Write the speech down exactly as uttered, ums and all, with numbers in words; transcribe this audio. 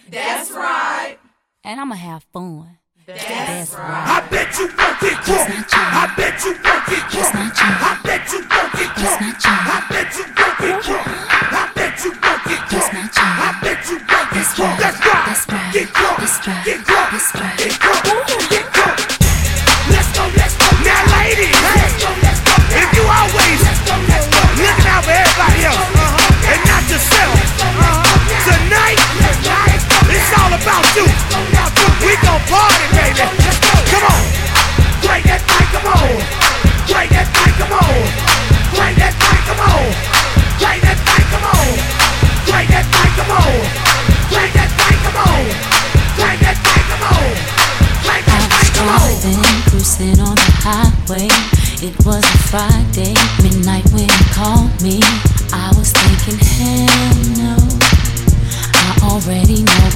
That's right. And I'ma have fun. That's, That's right. right. I bet you won't get drunk. I bet you won't get drunk. I bet you won't get drunk. I bet you won't get drunk. I bet you won't get drunk. I bet you won't get drunk. That's right. Get drunk. Get drunk. Get drunk. Get drunk. Let's go. Let's go. Now, ladies, let's go. Let's go. If you always looking out for everybody else and not yourself, tonight it's all about you. We gon' party, baby. Come on. Break that mic, come on. Break that mic, come on. Break that mic, come on. Break that mic, come on. Break that mic, come on. Break that mic, come on. Break that mic, come on. Break that mic, come on. I was driving, cruising on the highway. It was a Friday, midnight when you called me. I was thinking, hell no. I already know